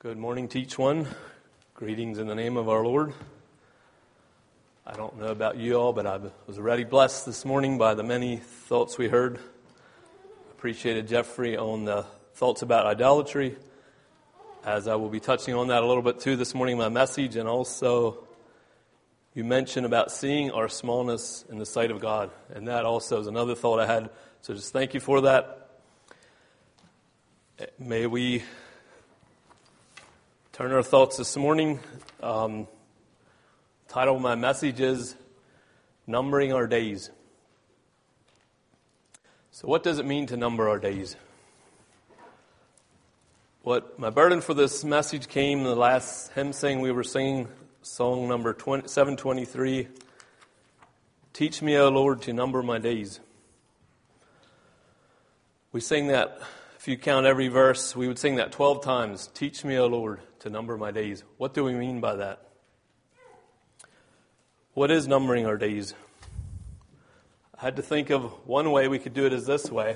Good morning to each one. Greetings in the name of our Lord. I don't know about you all, but I was already blessed this morning by the many thoughts we heard. Appreciated Jeffrey on the thoughts about idolatry, as I will be touching on that a little bit too this morning in my message. And also, you mentioned about seeing our smallness in the sight of God. And that also is another thought I had. So just thank you for that. May we turn our thoughts this morning. Title of my message is Numbering Our Days. So what does it mean to number our days? What my burden for this message came in the last hymn sing we were singing, song number 723, Teach me, O Lord, to number my days. We sing that, if you count every verse, we would sing that 12 times. Teach me, O Lord, to number my days. What do we mean by that? What is numbering our days? I had to think of one way we could do it is this way.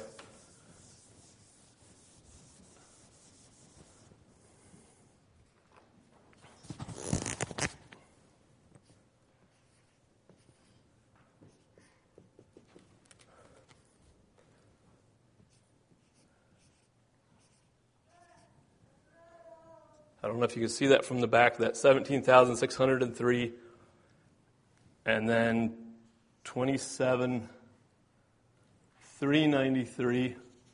I don't know if you can see that from the back, that 17,603, and then 27,393.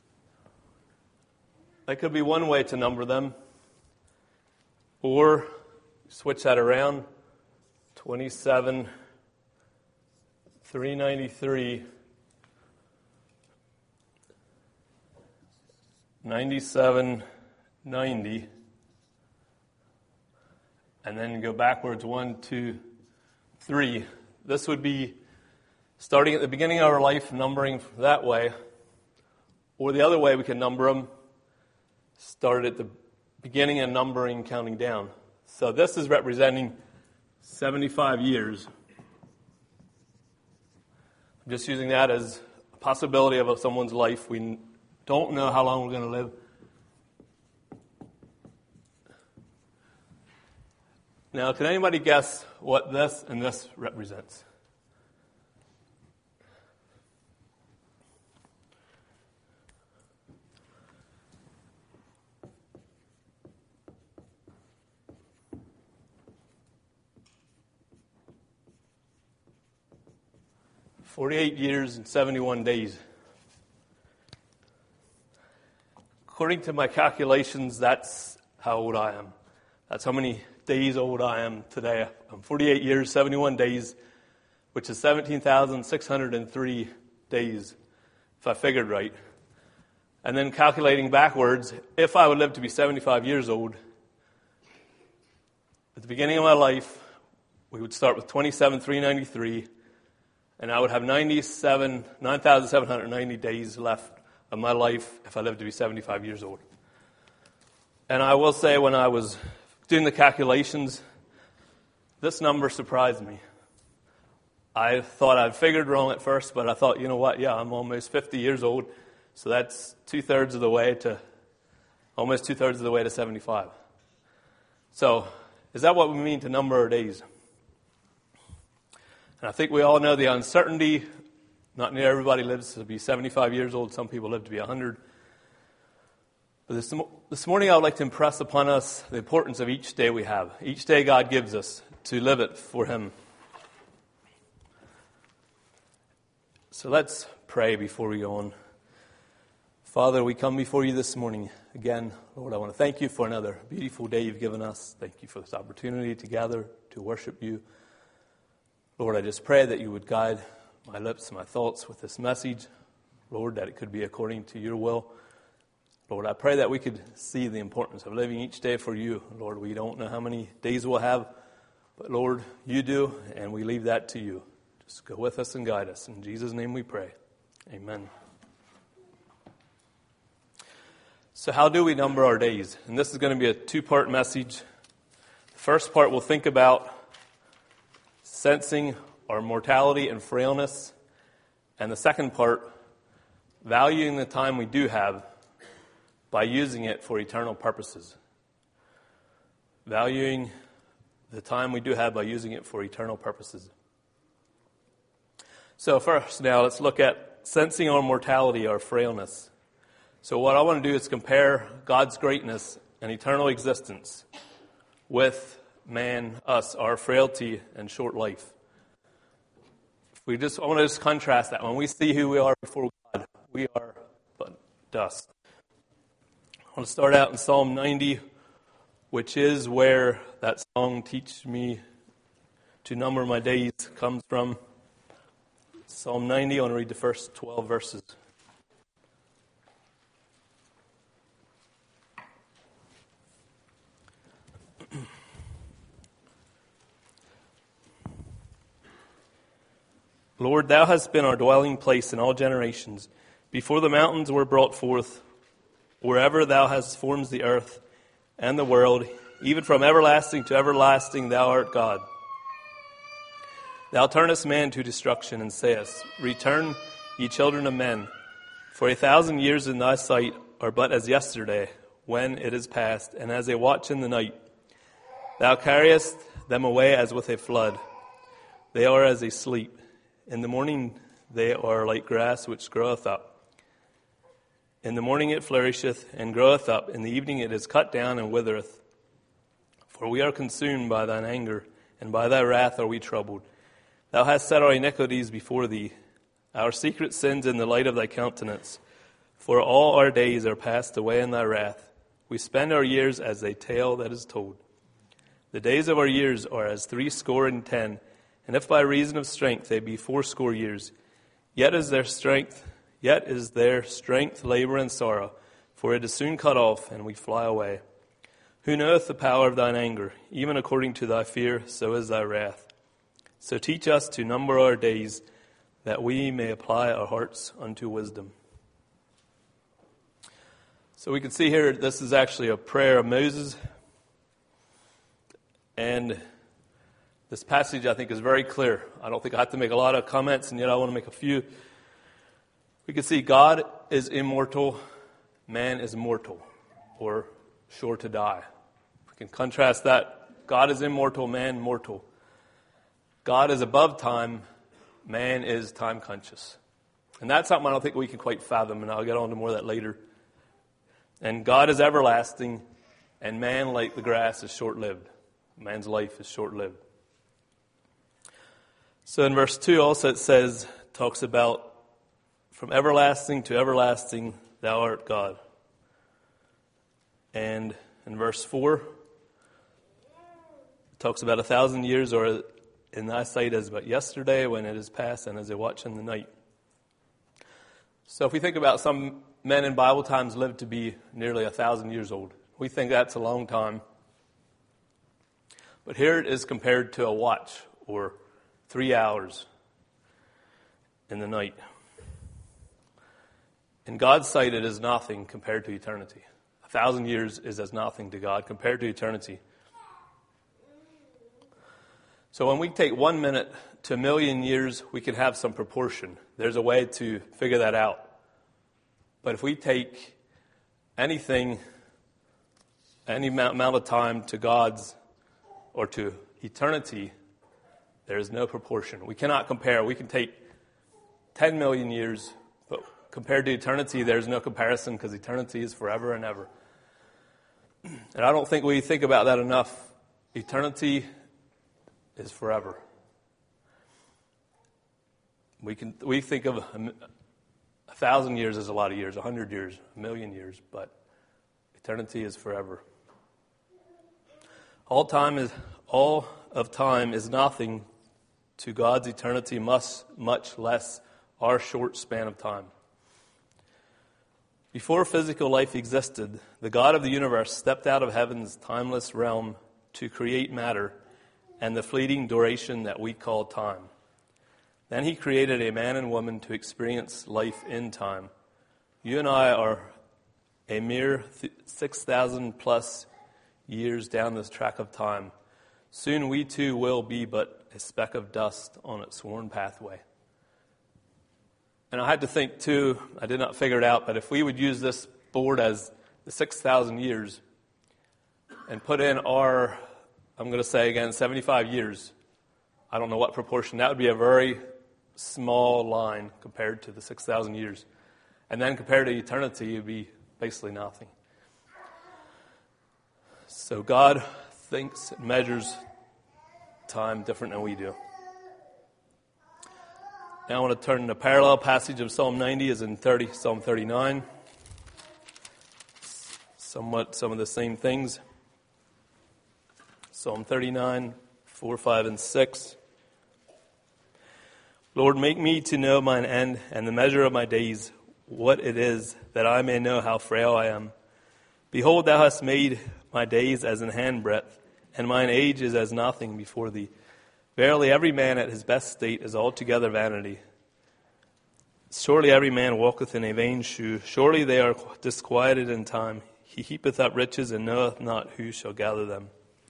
That could be one way to number them. Or switch that around, 27,393, 97,90. And then go backwards, 1, 2, 3. This would be starting at the beginning of our life, numbering that way. Or the other way we can number them, start at the beginning and numbering, counting down. So this is representing 75 years. I'm just using that as a possibility of someone's life. We don't know how long we're going to live. Now, can anybody guess what this and this represents? "48 years and 71 days. According to my calculations, that's how old I am. That's how many days old I am today. I'm 48 years, 71 days, which is 17,603 days, if I figured right. And then calculating backwards, if I would live to be 75 years old, at the beginning of my life, we would start with 27,393, and I would have 9,790 days left of my life if I lived to be 75 years old. And I will say, when I was doing the calculations, this number surprised me. I thought I'd figured wrong at first, but I thought, you know what, yeah, I'm almost 50 years old, so that's almost two-thirds of the way to 75. So, is that what we mean to number our days? And I think we all know the uncertainty. Not near everybody lives to be 75 years old. Some people live to be 100. But this morning I would like to impress upon us the importance of each day we have. Each day God gives us to live it for Him. So let's pray before we go on. Father, we come before you this morning. Again, Lord, I want to thank you for another beautiful day you've given us. Thank you for this opportunity to gather, to worship you. Lord, I just pray that you would guide my lips, my thoughts with this message. Lord, that it could be according to your will. Lord, I pray that we could see the importance of living each day for you. Lord, we don't know how many days we'll have, but Lord, you do, and we leave that to you. Just go with us and guide us. In Jesus' name we pray. Amen. So how do we number our days? And this is going to be a two-part message. The first part we'll think about sensing our mortality and frailness. And the second part, valuing the time we do have by using it for eternal purposes. valuing the time we do have by using it for eternal purposes. So first, now let's look at sensing our mortality, our frailness. So what I want to do is compare God's greatness and eternal existence with man, us, our frailty and short life. I want to just contrast that. When we see who we are before God, we are but dust. I want to start out in Psalm 90, which is where that song, "Teach Me to Number My Days," comes from. Psalm 90, I want to read the first 12 verses. Lord, thou hast been our dwelling place in all generations. Before the mountains were brought forth, wherever thou hast formed the earth and the world, even from everlasting to everlasting, thou art God. Thou turnest man to destruction, and sayest, Return, ye children of men. For 1,000 years in thy sight are but as yesterday, when it is past, and as a watch in the night. Thou carriest them away as with a flood. They are as a sleep. In the morning they are like grass which groweth up. In the morning it flourisheth and groweth up. In the evening it is cut down and withereth. For we are consumed by thine anger, and by thy wrath are we troubled. Thou hast set our iniquities before thee, our secret sins in the light of thy countenance. For all our days are passed away in thy wrath. We spend our years as a tale that is told. The days of our years are as 70, and if by reason of strength they be 80 years, yet is their strength labor and sorrow, for it is soon cut off, and we fly away. Who knoweth the power of thine anger? Even according to thy fear, so is thy wrath. So teach us to number our days, that we may apply our hearts unto wisdom. So we can see here, this is actually a prayer of Moses. And this passage, I think, is very clear. I don't think I have to make a lot of comments, and yet I want to make a few. We can see God is immortal, man is mortal, or sure to die. We can contrast that. God is immortal, man mortal. God is above time, man is time conscious. And that's something I don't think we can quite fathom, and I'll get on to more of that later. And God is everlasting, and man, like the grass, is short-lived. Man's life is short-lived. So in verse 2 also it talks about, from everlasting to everlasting, thou art God. And in verse 4, it talks about 1,000 years or in thy sight as but yesterday, when it is past, and as a watch in the night. So if we think about some men in Bible times lived to be nearly 1,000 years old, we think that's a long time. But here it is compared to a watch, or 3 hours in the night. In God's sight, it is nothing compared to eternity. 1,000 years is as nothing to God compared to eternity. So when we take 1 minute to 1,000,000 years, we can have some proportion. There's a way to figure that out. But if we take anything, any amount of time to God's or to eternity, there is no proportion. We cannot compare. We can take 10 million years, but compared to eternity, there's no comparison, because eternity is forever and ever. And I don't think we think about that enough. Eternity is forever. We think of 1,000 years as a lot of years, 100 years, 1,000,000 years, but eternity is forever. All of time is nothing to God's eternity, much less our short span of time. Before physical life existed, the God of the universe stepped out of heaven's timeless realm to create matter and the fleeting duration that we call time. Then he created a man and woman to experience life in time. You and I are a mere 6,000 plus years down this track of time. Soon we too will be but a speck of dust on its worn pathway. And I had to think too, I did not figure it out, but if we would use this board as the 6,000 years, and put in our, I'm going to say again, 75 years, I don't know what proportion, that would be a very small line compared to the 6,000 years. And then compared to eternity, it would be basically nothing. So God thinks and measures time different than we do. Now I want to turn to the parallel passage of Psalm 90 is in Psalm 39. Somewhat some of the same things. Psalm 39, 4, 5, and 6. Lord, make me to know mine end and the measure of my days, what it is, that I may know how frail I am. Behold, thou hast made my days as an handbreadth, and mine age is as nothing before thee. Verily, every man at his best state is altogether vanity. Surely every man walketh in a vain shoe. Surely they are disquieted in time. He heapeth up riches, and knoweth not who shall gather them.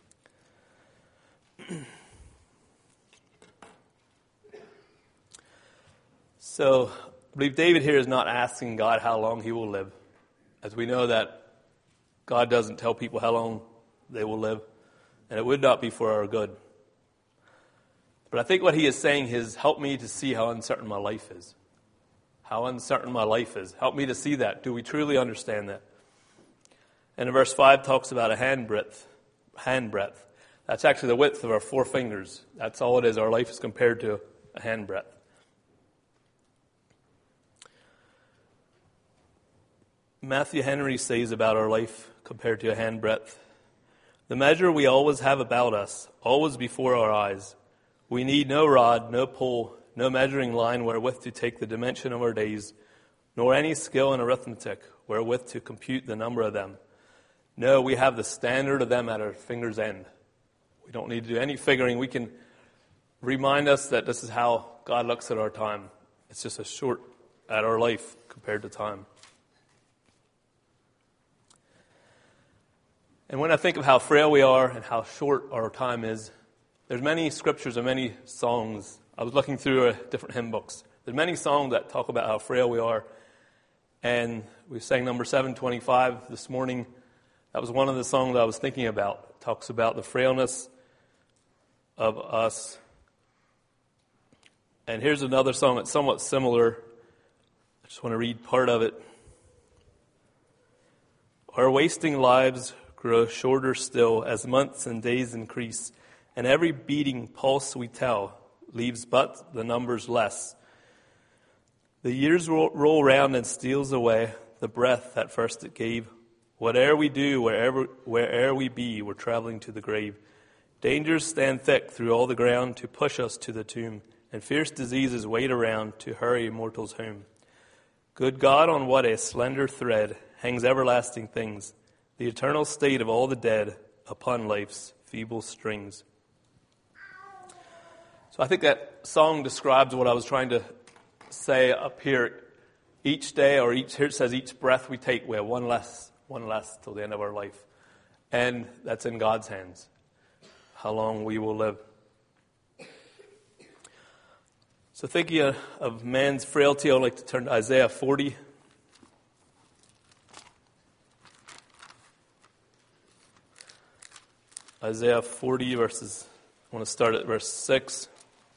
So, I believe David here is not asking God how long he will live. As we know that God doesn't tell people how long they will live, and it would not be for our good. But I think what he is saying is, help me to see how uncertain my life is. How uncertain my life is. Help me to see that. Do we truly understand that? And in verse 5 talks about a handbreadth. That's actually the width of our 4 fingers. That's all it is. Our life is compared to a handbreadth. Matthew Henry says about our life compared to a handbreadth: the measure we always have about us, always before our eyes. We need no rod, no pole, no measuring line wherewith to take the dimension of our days, nor any skill in arithmetic wherewith to compute the number of them. No, we have the standard of them at our finger's end. We don't need to do any figuring. We can remind us that this is how God looks at our time. It's just a short at our life compared to time. And when I think of how frail we are and how short our time is, there's many scriptures and many songs. I was looking through different hymn books. There's many songs that talk about how frail we are. And we sang number 725 this morning. That was one of the songs I was thinking about. It talks about the frailness of us. And here's another song that's somewhat similar. I just want to read part of it. Our wasting lives grow shorter still as months and days increase, and every beating pulse we tell leaves but the numbers less. The years roll round and steals away the breath that first it gave. Whate'er we do, where'er we be, we're traveling to the grave. Dangers stand thick through all the ground to push us to the tomb, and fierce diseases wait around to hurry mortals home. Good God, on what a slender thread hangs everlasting things, the eternal state of all the dead upon life's feeble strings. So I think that song describes what I was trying to say up here. Each day, or here it says each breath we take, we have one less till the end of our life. And that's in God's hands, how long we will live. So thinking of man's frailty, I'd like to turn to Isaiah 40. Isaiah 40 verses, I want to start at verse 6.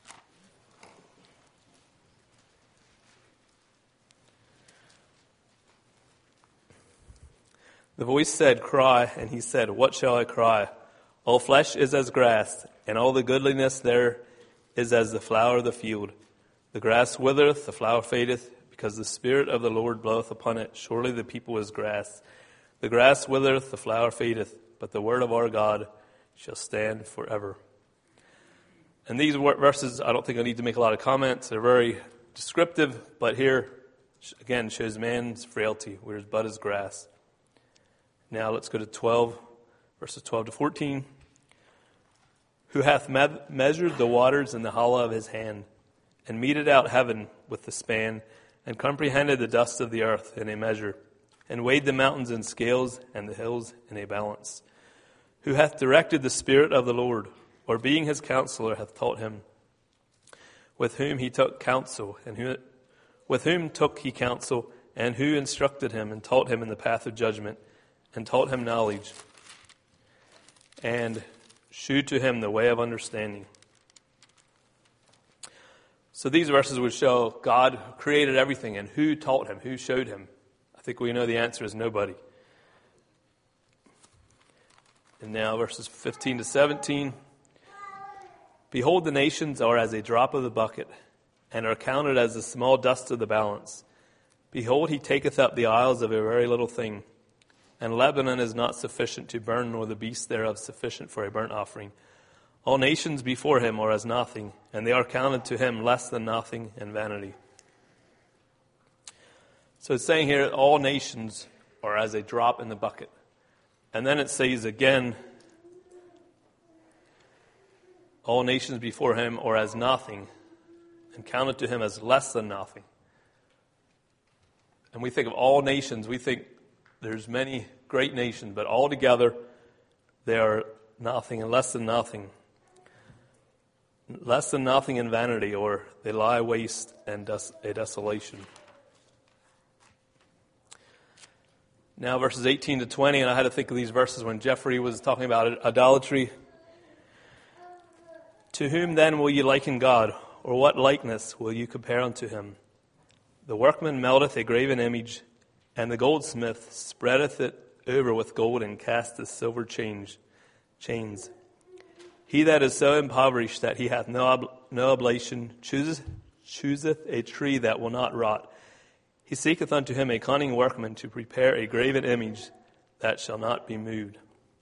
The voice said, "Cry," and he said, "What shall I cry? All flesh is as grass, and all the goodliness there is as the flower of the field. The grass withereth, the flower fadeth, because the Spirit of the Lord bloweth upon it. Surely the people is grass. The grass withereth, the flower fadeth, but the word of our God shall stand forever." And these verses, I don't think I need to make a lot of comments. They're very descriptive, but here, again, shows man's frailty, where his bud is grass. Now let's go to 12, verses 12 to 14. Who hath measured the waters in the hollow of his hand, and meted out heaven with the span, and comprehended the dust of the earth in a measure, and weighed the mountains in scales, and the hills in a balance? Who hath directed the Spirit of the Lord, or being his counselor hath taught him? With whom he took counsel, with whom took he counsel, and who instructed him, and taught him in the path of judgment, and taught him knowledge? and shew to him the way of understanding. So these verses would show God created everything, and who taught him, who showed him. I think we know the answer is nobody. And now verses 15 to 17. Behold, the nations are as a drop of the bucket, and are counted as the small dust of the balance. Behold, he taketh up the isles of a very little thing. And Lebanon is not sufficient to burn, nor the beasts thereof sufficient for a burnt offering. All nations before him are as nothing, and they are counted to him less than nothing and vanity. So it's saying here, all nations are as a drop in the bucket. And then it says again, all nations before him are as nothing, and counted to him as less than nothing. And we think of all nations, we think there's many great nations, but all together they are nothing and less than nothing. Less than nothing in vanity, or they lie waste and a desolation. Now verses 18 to 20, and I had to think of these verses when Jeffrey was talking about idolatry. To whom then will ye liken God, or what likeness will you compare unto him? The workman melteth a graven image, and the goldsmith spreadeth it over with gold, and casteth silver chains. He that is so impoverished that he hath no oblation chooseth a tree that will not rot. He seeketh unto him a cunning workman to prepare a graven image that shall not be moved.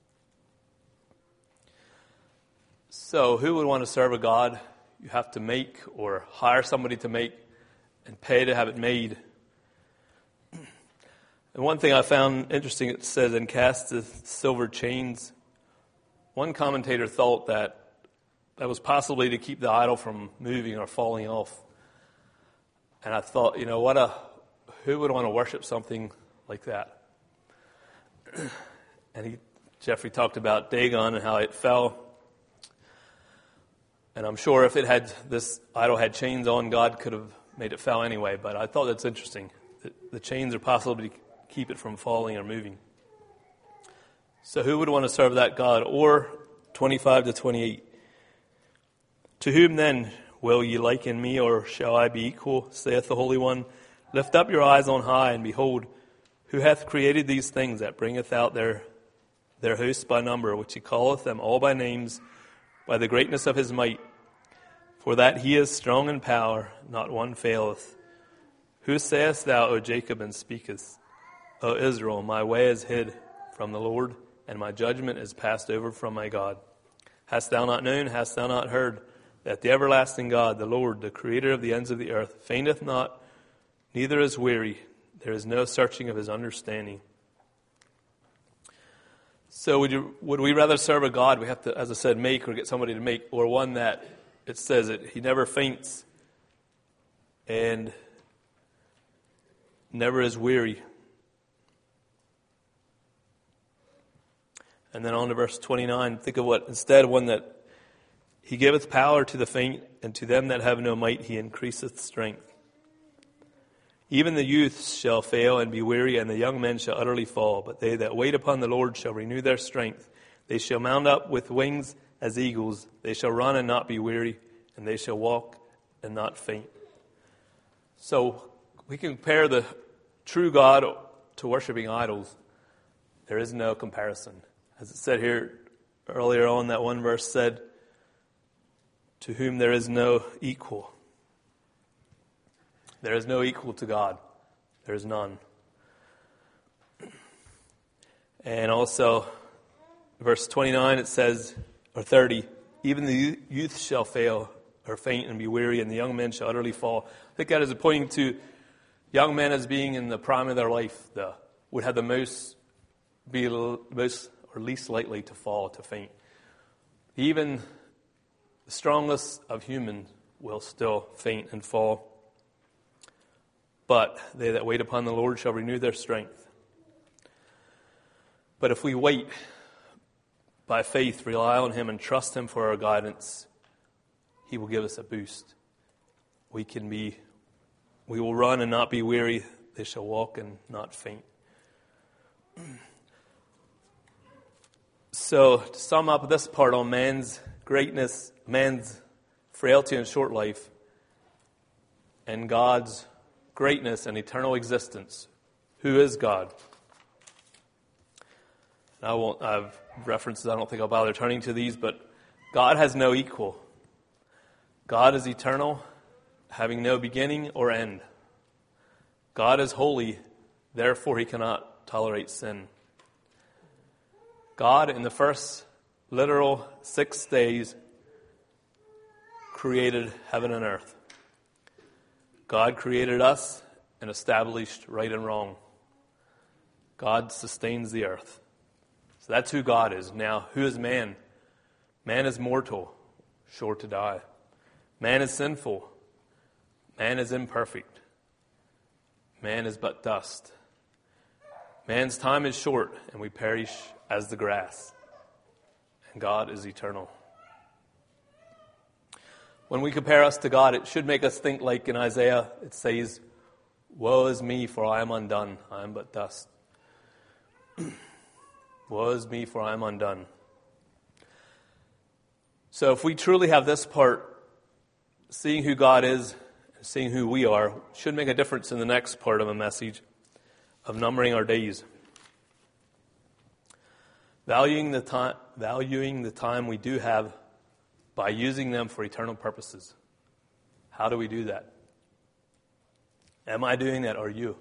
So who would want to serve a God you have to make or hire somebody to make and pay to have it made? And one thing I found interesting, it says, and casteth silver chains. One commentator thought that was possibly to keep the idol from moving or falling off. And I thought, who would want to worship something like that? And Jeffrey talked about Dagon and how it fell. And I'm sure if this idol had chains on, God could have made it fall anyway. But I thought that's interesting. The chains are possibly to keep it from falling or moving. So who would want to serve that God? Or 25 to 28. To whom then will ye liken me, or shall I be equal, saith the Holy One? Lift up your eyes on high, and behold, who hath created these things, that bringeth out their hosts by number, which he calleth them all by names, by the greatness of his might. For that he is strong in power, not one faileth. Who sayest thou, O Jacob, and speakest? O Israel, my way is hid from the Lord, and my judgment is passed over from my God. Hast thou not known, hast thou not heard, that the everlasting God, the Lord, the creator of the ends of the earth, fainteth not, neither is weary. There is no searching of his understanding. So would we rather serve a God we have to, as I said, make or get somebody to make, or one that it says that he never faints and never is weary? And then on to verse 29, think of what, instead, one that he giveth power to the faint, and to them that have no might he increaseth strength. Even the youths shall fail and be weary, and the young men shall utterly fall. But they that wait upon the Lord shall renew their strength. They shall mount up with wings as eagles. They shall run and not be weary, and they shall walk and not faint. So we can compare the true God to worshiping idols. There is no comparison. As it said here earlier on, that one verse said, to whom there is no equal. There is no equal to God. There is none. And also, verse 29, it says, or 30, even the youth shall fail or faint and be weary, and the young men shall utterly fall. I think that is pointing to young men as being in the prime of their life, would have the most or least likely to fall, to faint. Even the strongest of humans will still faint and fall. But they that wait upon the Lord shall renew their strength. But if we wait by faith, rely on him, and trust him for our guidance, he will give us a boost. We will run and not be weary. They shall walk and not faint. So, to sum up this part on man's greatness, man's frailty and short life, and God's greatness and eternal existence. Who is God? And I've references, I don't think I'll bother turning to these, but God has no equal. God is eternal, having no beginning or end. God is holy, therefore he cannot tolerate sin. God, in the first literal 6 days, created heaven and earth. God created us and established right and wrong. God sustains the earth. So that's who God is. Now, who is man? Man is mortal, sure to die. Man is sinful. Man is imperfect. Man is but dust. Man's time is short, and we perish as the grass. And God is eternal. When we compare us to God, it should make us think like in Isaiah, it says, "Woe is me, for I am undone. I am but dust." Woe is me, for I am undone. So if we truly have this part, seeing who God is, seeing who we are, should make a difference in the next part of a message of numbering our days. Valuing the time we do have by using them for eternal purposes. How do we do that? Am I doing that? Are you?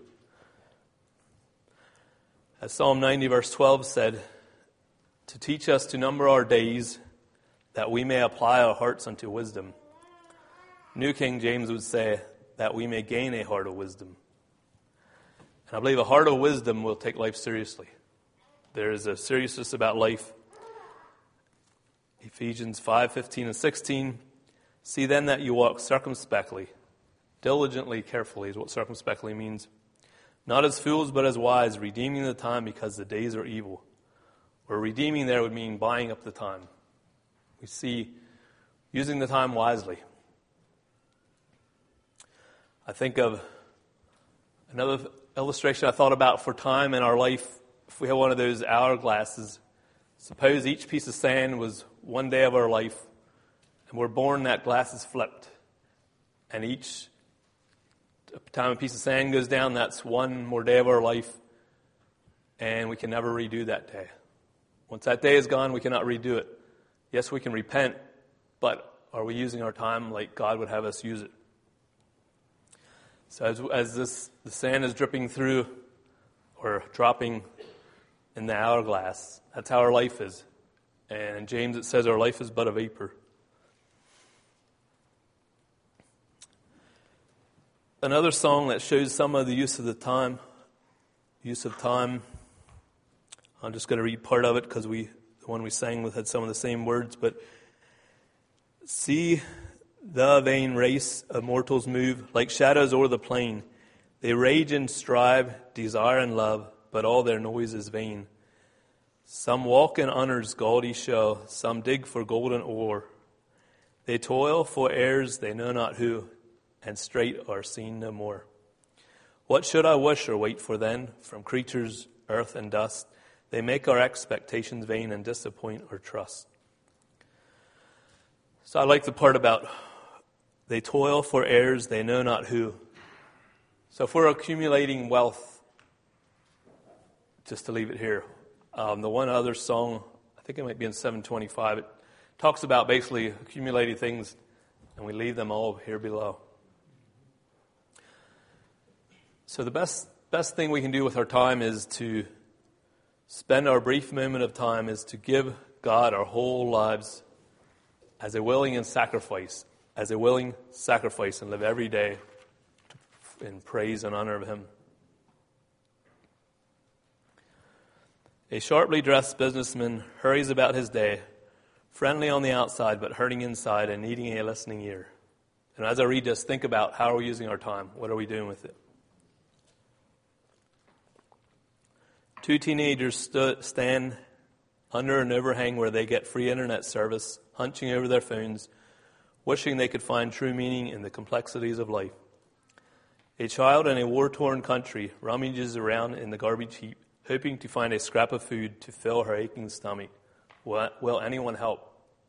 As Psalm 90 verse 12 said, to teach us to number our days that we may apply our hearts unto wisdom. New King James would say that we may gain a heart of wisdom. And I believe a heart of wisdom will take life seriously. There is a seriousness about life. Ephesians 5:15 and 16. See then that you walk circumspectly, diligently, carefully is what circumspectly means. Not as fools, but as wise, redeeming the time because the days are evil. Or redeeming there would mean buying up the time. We see using the time wisely. I think of another illustration I thought about for time in our life. If we have one of those hourglasses, suppose each piece of sand was one day of our life, and we're born, that glass is flipped. And each time a piece of sand goes down, that's one more day of our life, and we can never redo that day. Once that day is gone, we cannot redo it. Yes, we can repent, but are we using our time like God would have us use it? So as the sand is dripping through or dropping in the hourglass, that's how our life is. And in James it says our life is but a vapor. Another song that shows some of the use of time, I'm just going to read part of it because the one we sang with had some of the same words, but see the vain race of mortals move like shadows o'er the plain. They rage and strive, desire and love, but all their noise is vain. Some walk in honor's gaudy show, some dig for golden ore. They toil for heirs they know not who, and straight are seen no more. What should I wish or wait for then, from creatures, earth and dust? They make our expectations vain and disappoint our trust. So I like the part about they toil for heirs they know not who. So if we're accumulating wealth, just to leave it here, the one other song, I think it might be in 725, it talks about basically accumulating things and we leave them all here below. So the best thing we can do with our time is to spend our brief moment of time is to give God our whole lives as a willing sacrifice, and live every day in praise and honor of Him. A sharply dressed businessman hurries about his day, friendly on the outside but hurting inside and needing a listening ear. And as I read this, think about how are we using our time? What are we doing with it? Two teenagers stand under an overhang where they get free internet service, hunching over their phones, wishing they could find true meaning in the complexities of life. A child in a war-torn country rummages around in the garbage heap, hoping to find a scrap of food to fill her aching stomach, Will anyone help?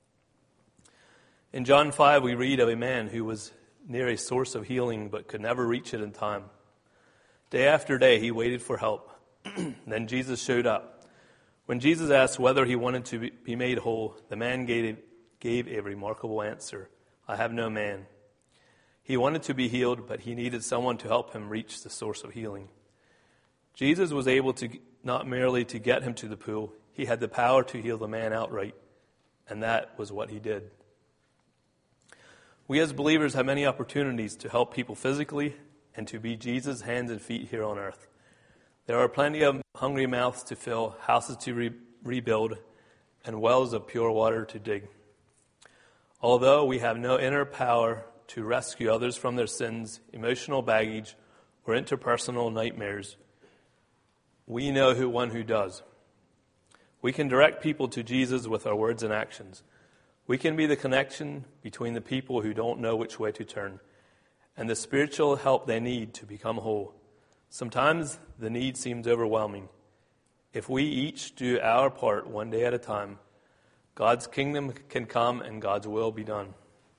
In John 5, we read of a man who was near a source of healing but could never reach it in time. Day after day, he waited for help. Then Jesus showed up. When Jesus asked whether he wanted to be made whole, the man gave a remarkable answer. I have no man. He wanted to be healed, but he needed someone to help him reach the source of healing. Jesus was able to not merely to get him to the pool, he had the power to heal the man outright, and that was what he did. We as believers have many opportunities to help people physically and to be Jesus' hands and feet here on earth. There are plenty of hungry mouths to fill, houses to rebuild, and wells of pure water to dig. Although we have no inner power to rescue others from their sins, emotional baggage, or interpersonal nightmares, we know one who does. We can direct people to Jesus with our words and actions. We can be the connection between the people who don't know which way to turn and the spiritual help they need to become whole. Sometimes the need seems overwhelming. If we each do our part one day at a time, God's kingdom can come and God's will be done.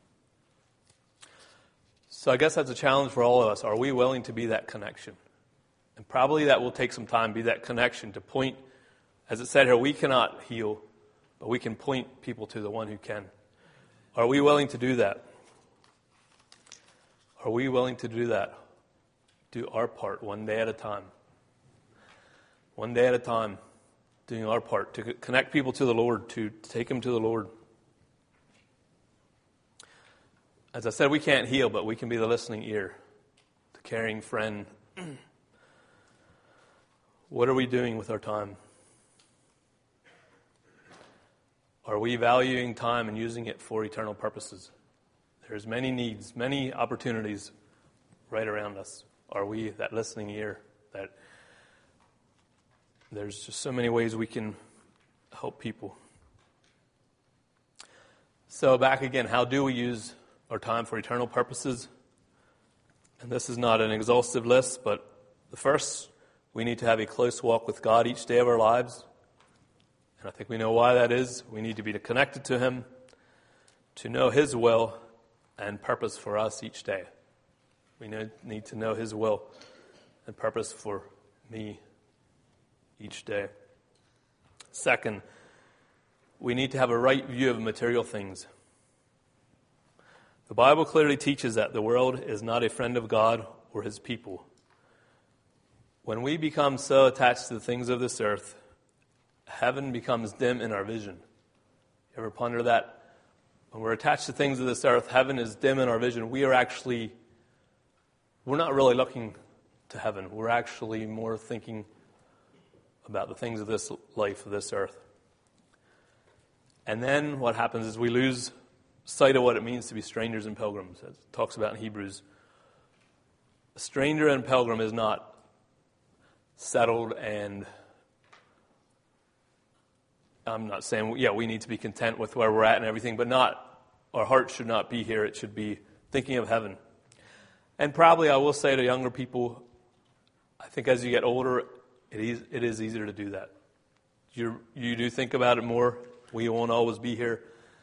So I guess that's a challenge for all of us. Are we willing to be that connection? And probably that will take some time, be that connection to point. As it said here, we cannot heal, but we can point people to the one who can. Are we willing to do that? Are we willing to do that? Do our part one day at a time. One day at a time, doing our part to connect people to the Lord, to take them to the Lord. As I said, we can't heal, but we can be the listening ear, the caring friend. What are we doing with our time? Are we valuing time and using it for eternal purposes? There's many needs, many opportunities right around us. Are we that listening ear? That there's just so many ways we can help people. So back again, how do we use our time for eternal purposes? And this is not an exhaustive list, but the first, we need to have a close walk with God each day of our lives. And I think we know why that is. We need to be connected to Him, to know His will and purpose for us each day. We need to know His will and purpose for me each day. Second, we need to have a right view of material things. The Bible clearly teaches that the world is not a friend of God or His people. When we become so attached to the things of this earth, heaven becomes dim in our vision. You ever ponder that? When we're attached to things of this earth, heaven is dim in our vision. We're not really looking to heaven. We're actually more thinking about the things of this life, of this earth. And then what happens is we lose sight of what it means to be strangers and pilgrims, as it talks about in Hebrews. A stranger and pilgrim is not settled, and I'm not saying, we need to be content with where we're at and everything, but our heart should not be here. It should be thinking of heaven. And probably I will say to younger people, I think as you get older, it is easier to do that. You do think about it more. We won't always be here.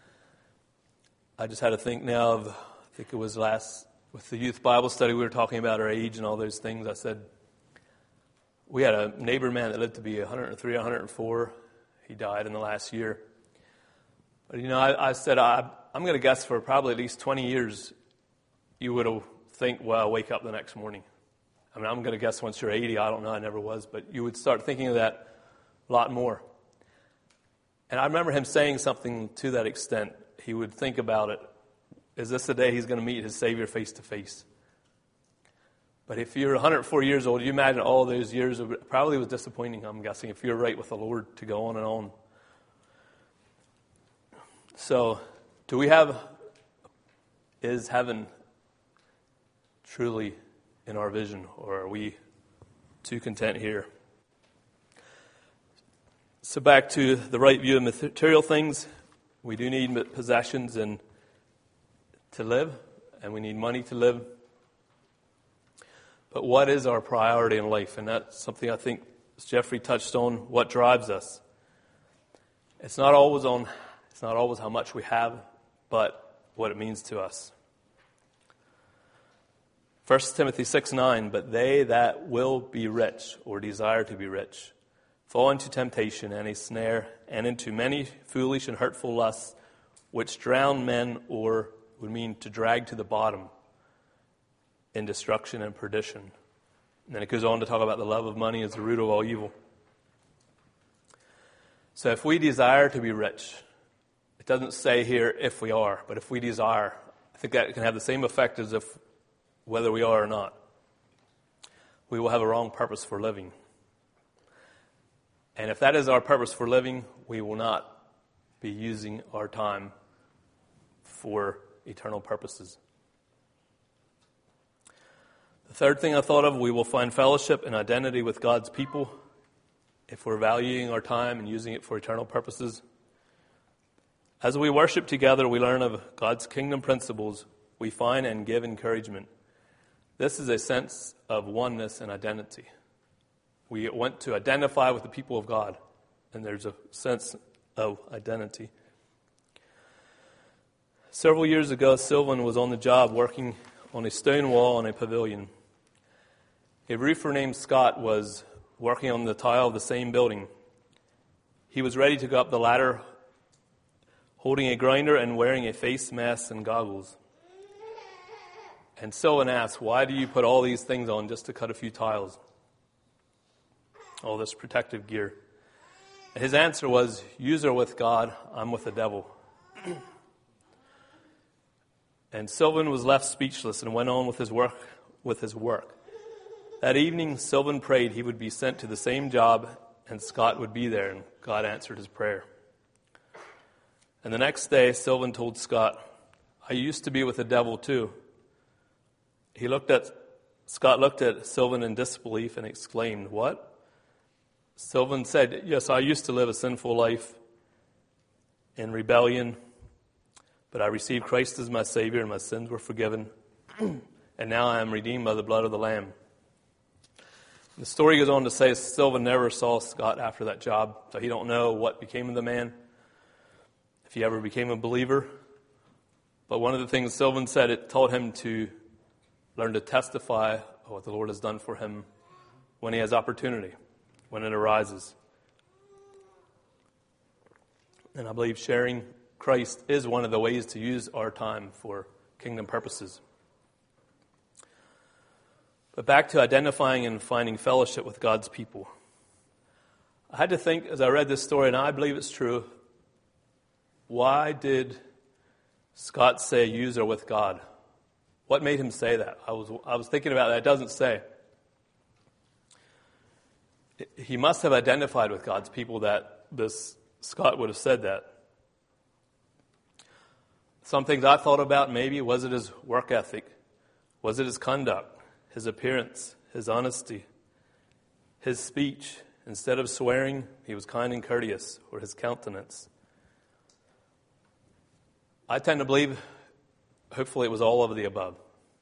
I just had to think now of, I think it was with the youth Bible study, we were talking about our age and all those things. I said, we had a neighbor man that lived to be 103, 104. He died in the last year. But, I said, I'm going to guess for probably at least 20 years, you would think, well, I'll wake up the next morning. I mean, I'm going to guess once you're 80, I don't know, I never was, but you would start thinking of that a lot more. And I remember him saying something to that extent. He would think about it. Is this the day he's going to meet his Savior face to face? But if you're 104 years old, you imagine all those years, it probably was disappointing, I'm guessing, if you're right with the Lord to go on and on. So, is heaven truly in our vision, or are we too content here? So back to the right view of material things. We do need possessions and to live, and we need money to live. But what is our priority in life? And that's something I think Jeffrey touched on, what drives us. It's not always how much we have, but what it means to us. 1 Timothy 6:9, but they that will be rich or desire to be rich fall into temptation and a snare and into many foolish and hurtful lusts which drown men, or would mean to drag to the bottom in destruction and perdition. And then it goes on to talk about the love of money as the root of all evil. So if we desire to be rich, it doesn't say here if we are, but if we desire, I think that can have the same effect as if whether we are or not. We will have a wrong purpose for living. And if that is our purpose for living, we will not be using our time for eternal purposes. The third thing I thought of, we will find fellowship and identity with God's people if we're valuing our time and using it for eternal purposes. As we worship together, we learn of God's kingdom principles. We find and give encouragement. This is a sense of oneness and identity. We want to identify with the people of God, and there's a sense of identity. Several years ago, Sylvan was on the job working on a stone wall on a pavilion. A roofer named Scott was working on the tile of the same building. He was ready to go up the ladder, holding a grinder and wearing a face mask and goggles. And Sylvan asked, why do you put all these things on just to cut a few tiles? All this protective gear. And his answer was, "Yous are with God, I'm with the devil." And Sylvan was left speechless and went on with his work. That evening, Sylvan prayed he would be sent to the same job and Scott would be there, and God answered his prayer. And the next day, Sylvan told Scott, "I used to be with the devil too." Scott looked at Sylvan in disbelief and exclaimed, "What?" Sylvan said, "Yes, I used to live a sinful life in rebellion, but I received Christ as my Savior and my sins were forgiven, and now I am redeemed by the blood of the Lamb." The story goes on to say Sylvan never saw Scott after that job, so he don't know what became of the man, if he ever became a believer. But one of the things Sylvan said, it taught him to learn to testify of what the Lord has done for him when he has opportunity, when it arises. And I believe sharing Christ is one of the ways to use our time for kingdom purposes. But back to identifying and finding fellowship with God's people. I had to think as I read this story, and I believe it's true, why did Scott say "yous are with God"? What made him say that? I was thinking about that. It doesn't say. He must have identified with God's people that this Scott would have said that. Some things I thought about, maybe, was it his work ethic? Was it his conduct, his appearance, his honesty, his speech? Instead of swearing, he was kind and courteous, or his countenance. I tend to believe, hopefully it was all of the above,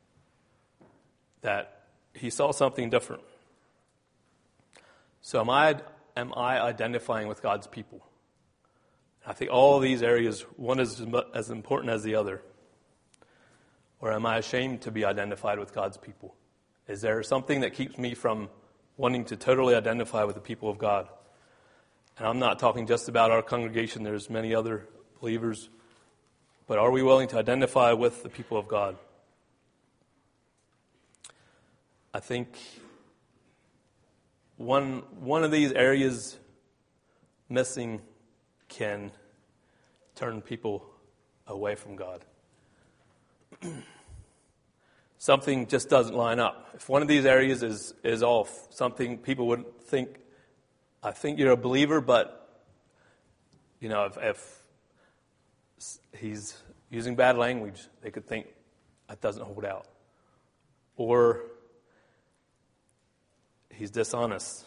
that he saw something different. So am I identifying with God's people? I think all of these areas, one is as important as the other. Or am I ashamed to be identified with God's people? Is there something that keeps me from wanting to totally identify with the people of God? And I'm not talking just about our congregation. There's many other believers. But are we willing to identify with the people of God? I think one of these areas missing can turn people away from God. Something just doesn't line up. If one of these areas is off, something people would think, I think you're a believer, but if he's using bad language, they could think that doesn't hold out. Or he's dishonest.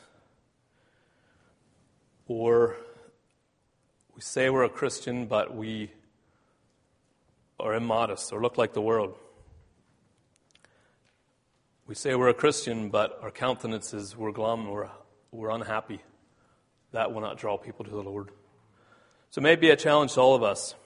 Or we say we're a Christian, but we are immodest or look like the world. We say we're a Christian, but our countenances, we're glum, we're unhappy. That will not draw people to the Lord. So it may be a challenge to all of us.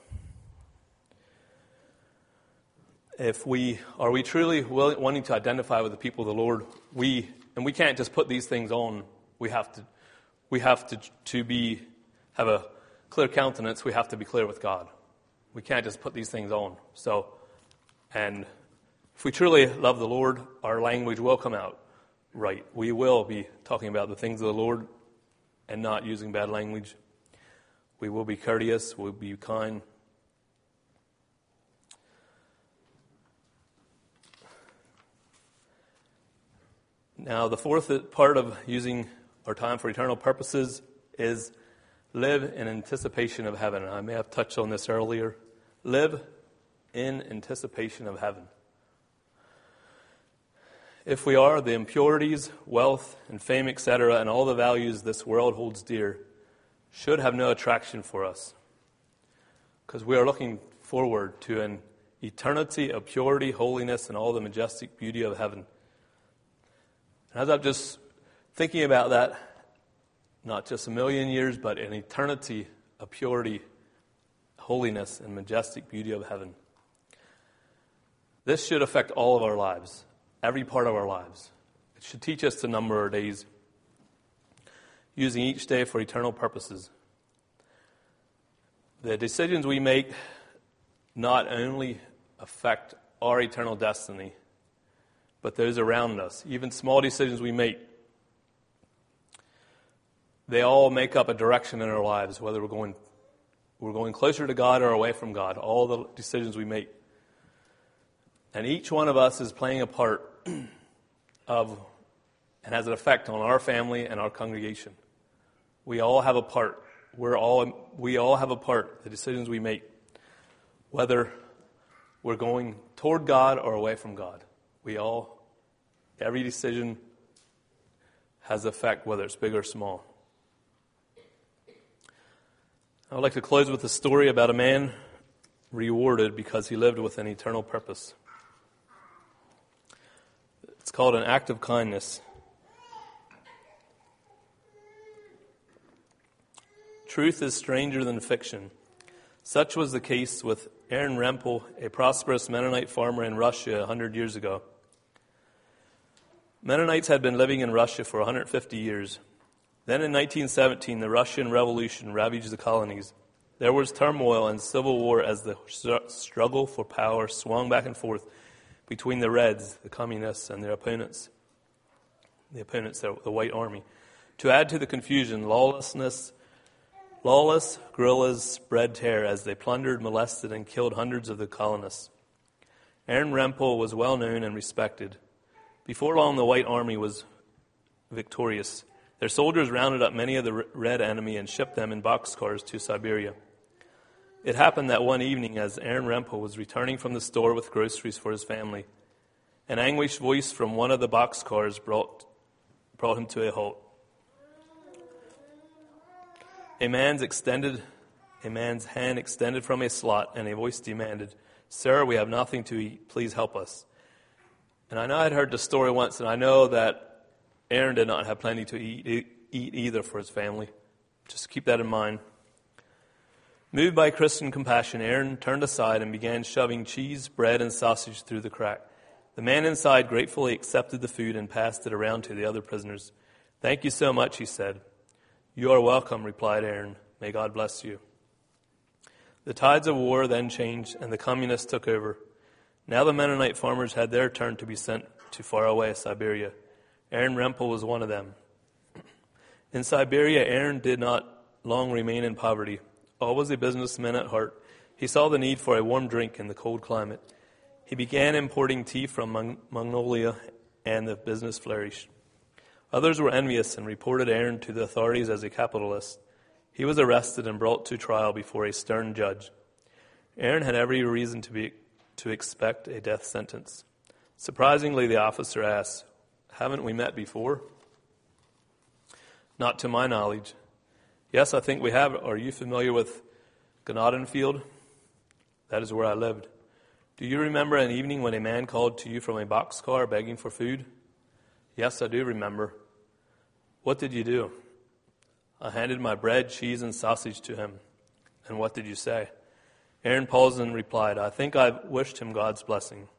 Are we truly wanting to identify with the people of the Lord? We can't just put these things on. We have to have a clear countenance. We have to be clear with God. We can't just put these things on. And if we truly love the Lord, our language will come out right. We will be talking about the things of the Lord and not using bad language. We will be courteous. We'll be kind. Now, the fourth part of using our time for eternal purposes is live in anticipation of heaven. I may have touched on this earlier. Live in anticipation of heaven. If we are, the impurities, wealth, and fame, etc., and all the values this world holds dear should have no attraction for us, because we are looking forward to an eternity of purity, holiness, and all the majestic beauty of heaven. And as I'm just thinking about that, not just a million years, but an eternity of purity, holiness, and majestic beauty of heaven, this should affect all of our lives, every part of our lives. It should teach us to number our days, using each day for eternal purposes. The decisions we make not only affect our eternal destiny, but those around us. Even small decisions we make, they all make up a direction in our lives, whether we're going closer to God or away from God, all the decisions we make. And each one of us is playing a part of and has an effect on our family and our congregation. We all have a part. We all have a part, the decisions we make, whether we're going toward God or away from God. Every decision has effect, whether it's big or small. I would like to close with a story about a man rewarded because he lived with an eternal purpose. It's called An Act of Kindness. Truth is stranger than fiction. Such was the case with Aaron Rempel, a prosperous Mennonite farmer in Russia 100 years ago. Mennonites had been living in Russia for 150 years. Then in 1917, the Russian Revolution ravaged the colonies. There was turmoil and civil war as the struggle for power swung back and forth between the Reds, the communists, and their opponents. The White Army. To add to the confusion, lawless guerrillas spread terror as they plundered, molested, and killed hundreds of the colonists. Aaron Rempel was well known and respected. Before long, the White Army was victorious. Their soldiers rounded up many of the Red enemy and shipped them in boxcars to Siberia. It happened that one evening, as Aaron Rempel was returning from the store with groceries for his family, an anguished voice from one of the boxcars brought him to a halt. A man's hand extended from a slot, and a voice demanded, "Sir, we have nothing to eat. Please help us." And I know I'd heard the story once, and I know that Aaron did not have plenty to eat either for his family. Just keep that in mind. Moved by Christian compassion, Aaron turned aside and began shoving cheese, bread, and sausage through the crack. The man inside gratefully accepted the food and passed it around to the other prisoners. "Thank you so much," he said. "You are welcome," replied Aaron. "May God bless you." The tides of war then changed, and the communists took over. Now the Mennonite farmers had their turn to be sent to faraway Siberia. Aaron Rempel was one of them. In Siberia, Aaron did not long remain in poverty. Always a businessman at heart, he saw the need for a warm drink in the cold climate. He began importing tea from Mongolia, and the business flourished. Others were envious and reported Aaron to the authorities as a capitalist. He was arrested and brought to trial before a stern judge. Aaron had every reason to expect a death sentence. Surprisingly, the officer asked, "Haven't we met before?" "Not to my knowledge." "Yes, I think we have. Are you familiar with Gnadenfield?" "That is where I lived." "Do you remember an evening when a man called to you from a boxcar begging for food?" "Yes, I do remember." "What did you do?" "I handed my bread, cheese, and sausage to him." And what did you say?" Aaron paused and replied, "I think I wished him God's blessing."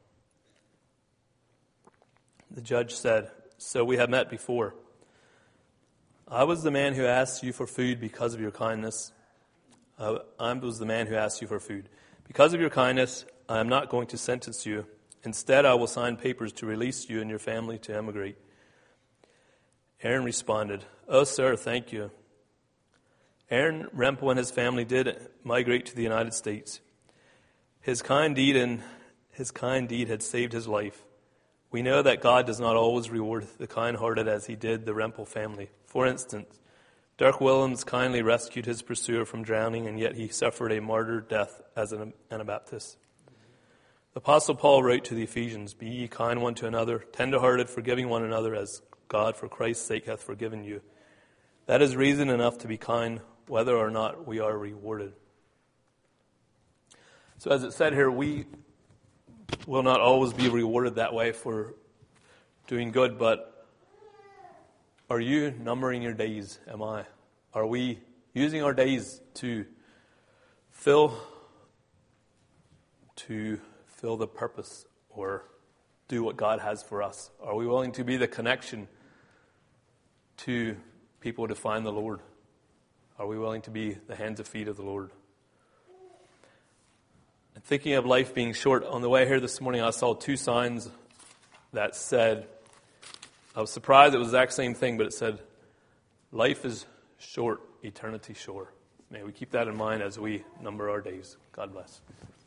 The judge said, "So we have met before. I was the man who asked you for food because of your kindness. I was the man who asked you for food. Because of your kindness, I am not going to sentence you. Instead, I will sign papers to release you and your family to emigrate." Aaron responded, "Oh, sir, thank you." Aaron Rempel and his family did migrate to the United States. His kind deed had saved his life. We know that God does not always reward the kind-hearted as he did the Rempel family. For instance, Dirk Willems kindly rescued his pursuer from drowning, and yet he suffered a martyr death as an Anabaptist. The Apostle Paul wrote to the Ephesians, "Be ye kind one to another, tender-hearted, forgiving one another, as God for Christ's sake hath forgiven you." That is reason enough to be kind, whether or not we are rewarded. So as it said here, we will not always be rewarded that way for doing good, but are you numbering your days? Am I? Are we using our days to fill the purpose or do what God has for us? Are we willing to be the connection to people to find the Lord? Are we willing to be the hands and feet of the Lord? And thinking of life being short, on the way here this morning, I saw two signs that said, I was surprised it was the exact same thing, but it said, "Life is short, eternity sure." May we keep that in mind as we number our days. God bless.